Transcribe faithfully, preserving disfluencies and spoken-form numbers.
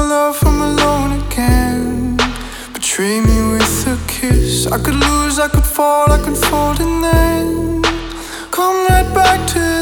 love, I'm alone again. Betray me with a kiss. I could lose, I could fall, I could fold and then come right back to